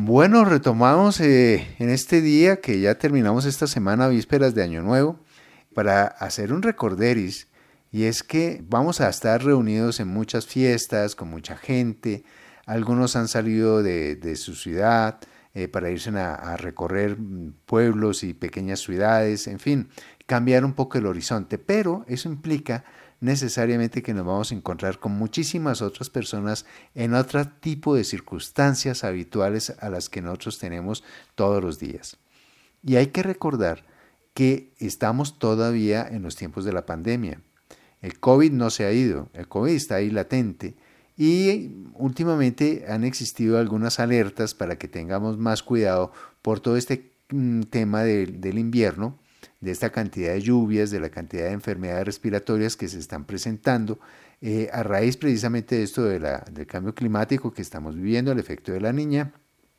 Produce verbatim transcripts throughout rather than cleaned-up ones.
Bueno, retomamos eh, en este día que ya terminamos esta semana, vísperas de Año Nuevo, para hacer un recorderis. Y es que vamos a estar reunidos en muchas fiestas, con mucha gente. Algunos han salido de, de su ciudad eh, para irse a, a recorrer mm, pueblos y pequeñas ciudades, en fin, cambiar un poco el horizonte. Pero eso implica necesariamente que nos vamos a encontrar con muchísimas otras personas en otro tipo de circunstancias habituales a las que nosotros tenemos todos los días. Y hay que recordar que estamos todavía en los tiempos de la pandemia. El COVID no se ha ido, el COVID está ahí latente y últimamente han existido algunas alertas para que tengamos más cuidado por todo este mm, tema de, del invierno, de esta cantidad de lluvias, de la cantidad de enfermedades respiratorias que se están presentando eh, a raíz precisamente de esto de la, del cambio climático que estamos viviendo, el efecto de la niña.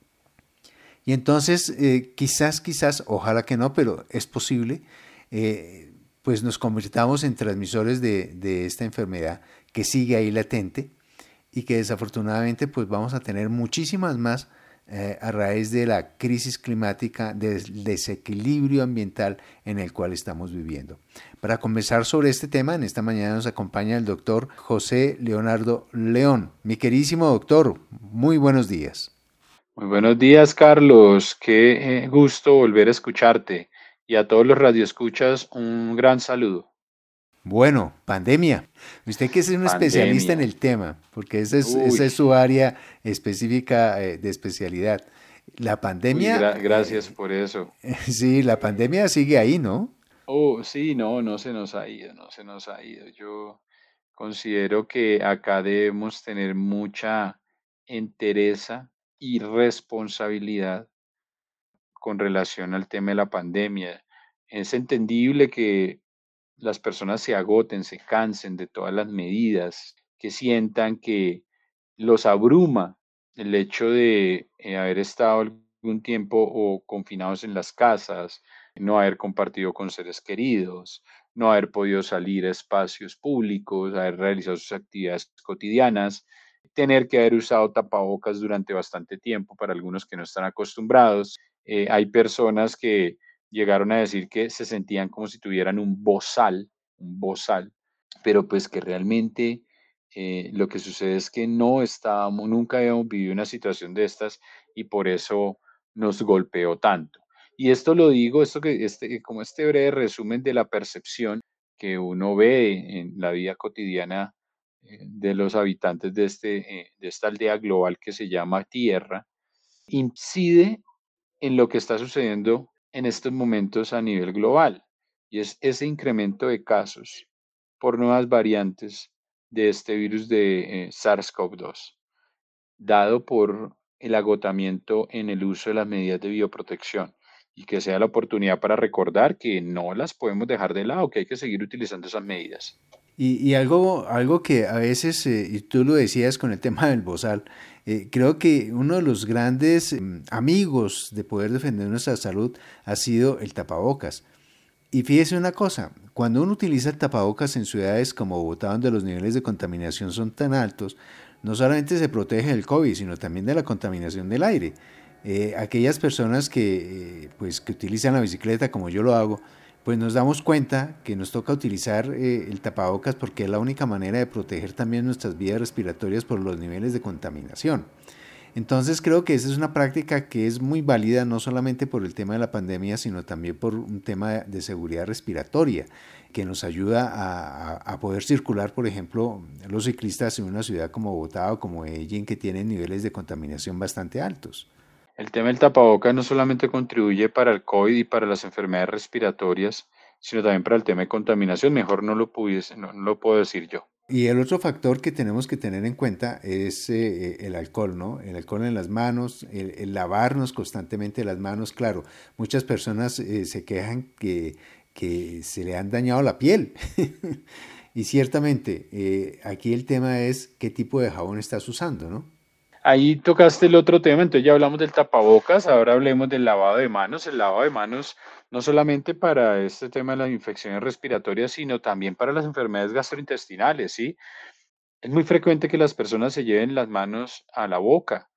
Y entonces, eh, quizás, quizás, ojalá que no, pero es posible, eh, pues nos convirtamos en transmisores de, de esta enfermedad que sigue ahí latente y que desafortunadamente pues vamos a tener muchísimas más eh, a raíz de la crisis climática, del desequilibrio ambiental en el cual estamos viviendo. Para conversar sobre este tema, en esta mañana nos acompaña el doctor José Leonardo León. Mi queridísimo doctor, muy buenos días. Muy buenos días, Carlos. Qué eh, gusto volver a escucharte. Y a todos los radioescuchas, un gran saludo. Bueno, pandemia. Usted que es un especialista en Pandemia. el tema, porque esa es, Uy, esa es su área específica eh, de especialidad. La uy, pandemia, gra- gracias eh, por eso. sí, la pandemia sigue ahí, ¿no? Oh, sí, no, no se nos ha ido, no se nos ha ido. Yo considero que acá debemos tener mucha entereza y responsabilidad con relación al tema de la pandemia. Es entendible que las personas se agoten, se cansen de todas las medidas, que sientan que los abruma el hecho de eh, haber estado algún tiempo o confinados en las casas, no haber compartido con seres queridos, no haber podido salir a espacios públicos, haber realizado sus actividades cotidianas, tener que haber usado tapabocas durante bastante tiempo para algunos que no están acostumbrados. Eh, hay personas que llegaron a decir que se sentían como si tuvieran un bozal, un bozal, pero pues que realmente eh, lo que sucede es que no estábamos, nunca habíamos vivido una situación de estas y por eso nos golpeó tanto. Y esto lo digo, esto que este, como este breve resumen de la percepción que uno ve en la vida cotidiana eh, de los habitantes de, este, eh, de esta aldea global que se llama Tierra, incide en lo que está sucediendo en estos momentos a nivel global, y es ese incremento de casos por nuevas variantes de este virus de eh, SARS-CoV dos, dado por el agotamiento en el uso de las medidas de bioprotección y que sea la oportunidad para recordar que no las podemos dejar de lado, que hay que seguir utilizando esas medidas. Y, y algo, algo que a veces, eh, y tú lo decías con el tema del bozal, eh, creo que uno de los grandes mm, amigos de poder defender nuestra salud ha sido el tapabocas. Y fíjese una cosa, cuando uno utiliza el tapabocas en ciudades como Bogotá, donde los niveles de contaminación son tan altos, no solamente se protege del COVID, sino también de la contaminación del aire. Eh, aquellas personas que, eh, pues, que utilizan la bicicleta, como yo lo hago, pues nos damos cuenta que nos toca utilizar eh, el tapabocas porque es la única manera de proteger también nuestras vías respiratorias por los niveles de contaminación. Entonces creo que esa es una práctica que es muy válida no solamente por el tema de la pandemia, sino también por un tema de seguridad respiratoria, que nos ayuda a, a poder circular, por ejemplo, los ciclistas en una ciudad como Bogotá o como Medellín, que tienen niveles de contaminación bastante altos. El tema del tapabocas no solamente contribuye para el COVID y para las enfermedades respiratorias, sino también para el tema de contaminación. Mejor no lo pudiese, no, no lo puedo decir yo. Y el otro factor que tenemos que tener en cuenta es eh, el alcohol, ¿no? El alcohol en las manos, el, el lavarnos constantemente las manos. Claro, muchas personas eh, se quejan que, que se le han dañado la piel. Y ciertamente, eh, aquí el tema es qué tipo de jabón estás usando, ¿no? Ahí tocaste el otro tema, entonces ya hablamos del tapabocas, ahora hablemos del lavado de manos. El lavado de manos no solamente para este tema de las infecciones respiratorias, sino también para las enfermedades gastrointestinales, ¿sí? Es muy frecuente que las personas se lleven las manos a la boca.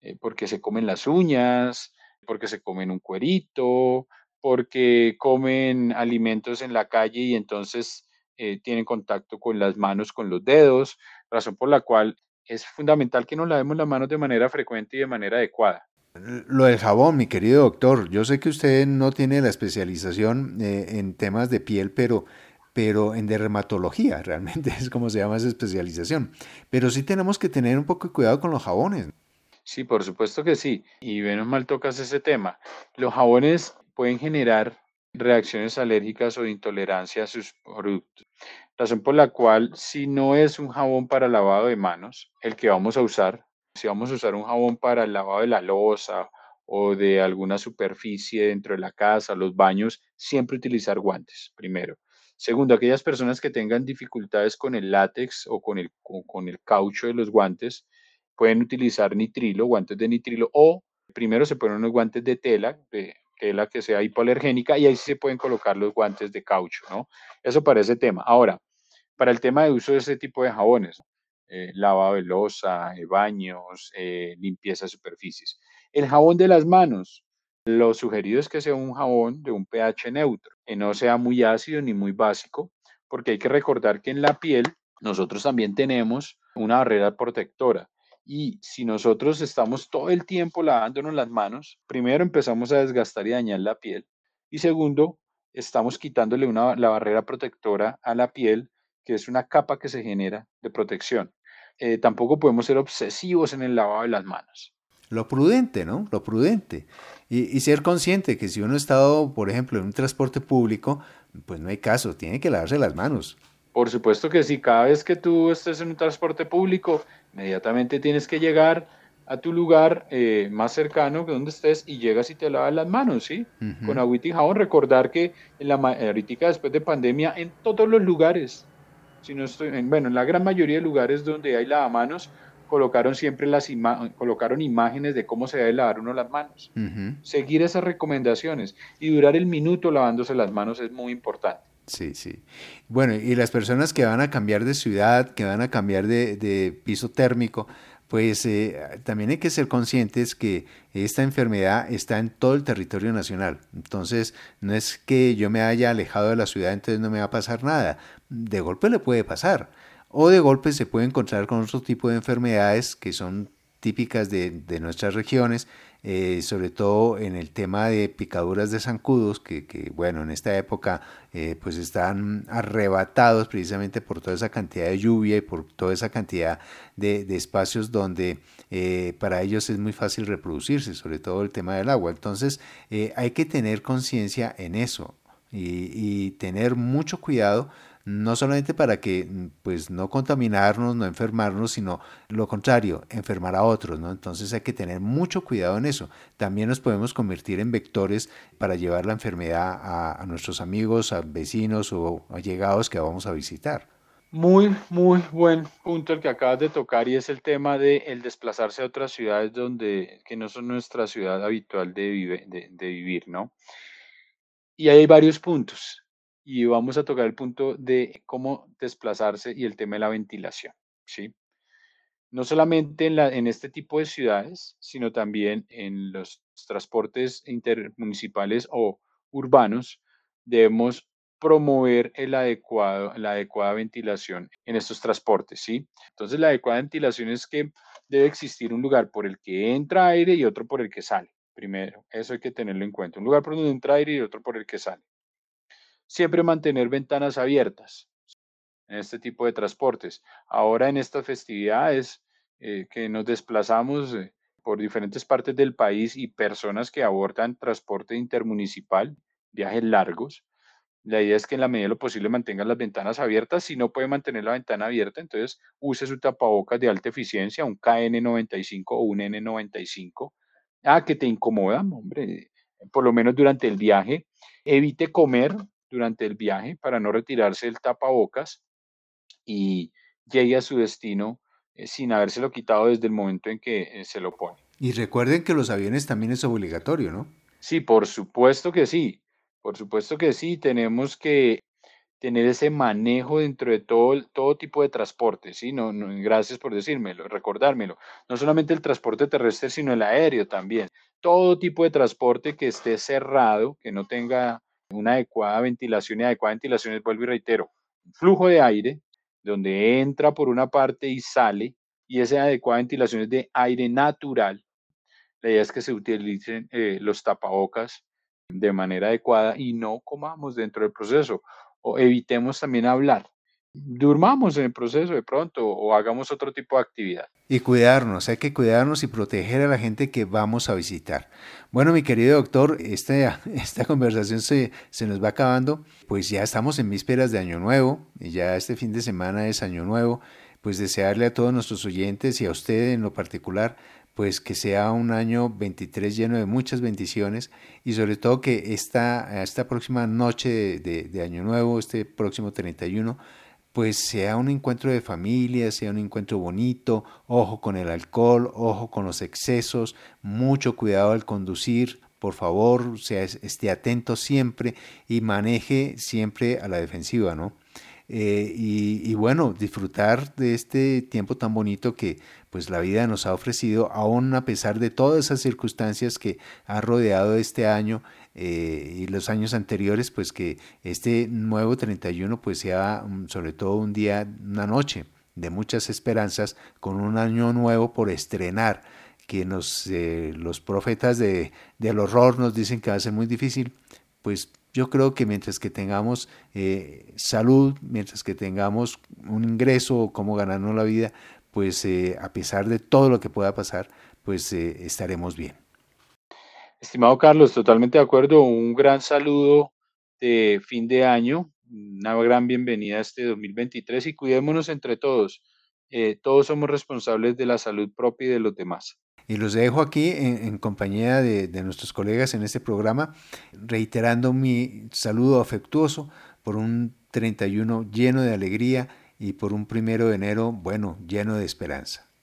eh, porque se comen las uñas, porque se comen un cuerito, porque comen alimentos en la calle y entonces eh, tienen contacto con las manos, con los dedos, razón por la cual es fundamental que nos lavemos las manos de manera frecuente y de manera adecuada. Lo del jabón, mi querido doctor, yo sé que usted no tiene la especialización eh, en temas de piel, pero, pero en dermatología, realmente es como se llama esa especialización. Pero sí tenemos que tener un poco de cuidado con los jabones. Sí, por supuesto que sí. Y menos mal tocas ese tema. Los jabones pueden generar reacciones alérgicas o de intolerancia a sus productos. Razón por la cual, si no es un jabón para lavado de manos, el que vamos a usar, si vamos a usar un jabón para el lavado de la loza o de alguna superficie dentro de la casa, los baños, siempre utilizar guantes, primero. Segundo, aquellas personas que tengan dificultades con el látex o con el, con con el caucho de los guantes, pueden utilizar nitrilo, guantes de nitrilo, o primero se ponen unos guantes de tela, de tela que sea hipoalergénica, y ahí sí se pueden colocar los guantes de caucho, ¿no? Eso para ese tema. Ahora, para el tema de uso de ese tipo de jabones, eh, lavado de loza, eh, baños, eh, limpieza de superficies. El jabón de las manos, lo sugerido es que sea un jabón de un pH neutro, que no sea muy ácido ni muy básico, porque hay que recordar que en la piel nosotros también tenemos una barrera protectora. Y si nosotros estamos todo el tiempo lavándonos las manos, primero empezamos a desgastar y dañar la piel. Y segundo, estamos quitándole una, la barrera protectora a la piel, que es una capa que se genera de protección. Eh, tampoco podemos ser obsesivos en el lavado de las manos. Lo prudente, ¿no? Lo prudente. Y, y ser consciente que si uno ha estado, por ejemplo, en un transporte público, pues no hay caso, tiene que lavarse las manos. Por supuesto que sí, cada vez que tú estés en un transporte público, inmediatamente tienes que llegar a tu lugar eh, más cercano que donde estés y llegas y te lavas las manos, ¿sí? Con Ujú. agüita y jabón. Recordar que en la, ma- ahorita después de pandemia, en todos los lugares, si no estoy, en, bueno, en la gran mayoría de lugares donde hay lavamanos, colocaron siempre las ima- colocaron imágenes de cómo se debe lavar uno las manos. Ujú. Seguir esas recomendaciones y durar el minuto lavándose las manos es muy importante. Sí, sí. Bueno, y las personas que van a cambiar de ciudad, que van a cambiar de, de piso térmico, pues eh, también hay que ser conscientes que esta enfermedad está en todo el territorio nacional. Entonces, no es que yo me haya alejado de la ciudad, entonces no me va a pasar nada. De golpe le puede pasar. O de golpe se puede encontrar con otro tipo de enfermedades que son típicas de, de nuestras regiones, eh, sobre todo en el tema de picaduras de zancudos, que, que bueno, en esta época eh, pues están arrebatados precisamente por toda esa cantidad de lluvia y por toda esa cantidad de, de espacios donde eh, para ellos es muy fácil reproducirse, sobre todo el tema del agua. Entonces eh, hay que tener conciencia en eso y, y tener mucho cuidado, no solamente para que pues no contaminarnos, no enfermarnos, sino lo contrario, enfermar a otros, ¿no? Entonces hay que tener mucho cuidado en eso. También nos podemos convertir en vectores para llevar la enfermedad a, a nuestros amigos, a vecinos o allegados que vamos a visitar. Muy, muy buen punto el que acabas de tocar y es el tema de el desplazarse a otras ciudades donde que no son nuestra ciudad habitual de, vive- de, de vivir, ¿no? Y ahí hay varios puntos y vamos a tocar el punto de cómo desplazarse y el tema de la ventilación, ¿sí? No solamente en la, en este tipo de ciudades, sino también en los transportes intermunicipales o urbanos, debemos promover el adecuado, la adecuada ventilación en estos transportes, ¿sí? Entonces, la adecuada ventilación es que debe existir un lugar por el que entra aire y otro por el que sale. Primero, eso hay que tenerlo en cuenta. Un lugar por donde entra aire y otro por el que sale. Siempre mantener ventanas abiertas en este tipo de transportes. Ahora en estas festividades eh, que nos desplazamos eh, por diferentes partes del país y personas que abordan transporte intermunicipal, viajes largos, la idea es que en la medida de lo posible mantengan las ventanas abiertas. Si no puede mantener la ventana abierta, entonces use su tapabocas de alta eficiencia, un K N noventa y cinco o un N noventa y cinco. Ah, que te incomoda, hombre, por lo menos durante el viaje. Evite comer durante el viaje para no retirarse el tapabocas y llegue a su destino eh, sin habérselo quitado desde el momento en que eh, se lo pone. Y recuerden que los aviones también es obligatorio, ¿no? Sí, por supuesto que sí, por supuesto que sí, tenemos que tener ese manejo dentro de todo, el- todo tipo de transporte, ¿sí? No, no, gracias por decírmelo, recordármelo. No solamente el transporte terrestre, sino el aéreo también. Todo tipo de transporte que esté cerrado, que no tenga una adecuada ventilación y adecuada ventilación, es, vuelvo y reitero, un flujo de aire donde entra por una parte y sale, y esa adecuada ventilación es de aire natural. La idea es que se utilicen eh, los tapabocas de manera adecuada y no comamos dentro del proceso o evitemos también hablar. Durmamos en el proceso de pronto o hagamos otro tipo de actividad. Y cuidarnos, hay que cuidarnos y proteger a la gente que vamos a visitar. Bueno, mi querido doctor, esta, esta conversación se, se nos va acabando, pues ya estamos en vísperas de Año Nuevo, y ya este fin de semana es Año Nuevo, pues desearle a todos nuestros oyentes y a usted en lo particular, pues que sea un año veintitrés lleno de muchas bendiciones y sobre todo que esta, esta próxima noche de, de, de Año Nuevo, este próximo treinta y uno, pues sea un encuentro de familia, sea un encuentro bonito, ojo con el alcohol, ojo con los excesos, mucho cuidado al conducir, por favor, sea, esté atento siempre y maneje siempre a la defensiva, ¿no? Eh, y, y bueno, disfrutar de este tiempo tan bonito que pues la vida nos ha ofrecido, aún a pesar de todas esas circunstancias que ha rodeado este año eh, y los años anteriores, pues que este nuevo treinta y uno pues sea um, sobre todo un día, una noche de muchas esperanzas, con un año nuevo por estrenar, que nos, eh, los profetas de, del horror nos dicen que va a ser muy difícil, pues yo creo que mientras que tengamos eh, salud, mientras que tengamos un ingreso o cómo ganarnos la vida, pues eh, a pesar de todo lo que pueda pasar, pues eh, estaremos bien. Estimado Carlos, totalmente de acuerdo. Un gran saludo de fin de año, una gran bienvenida a este dos mil veintitrés y cuidémonos entre todos. Eh, todos somos responsables de la salud propia y de los demás. Y los dejo aquí en, en compañía de, de nuestros colegas en este programa, reiterando mi saludo afectuoso por un treinta y uno lleno de alegría y por un primero de enero, bueno, lleno de esperanza.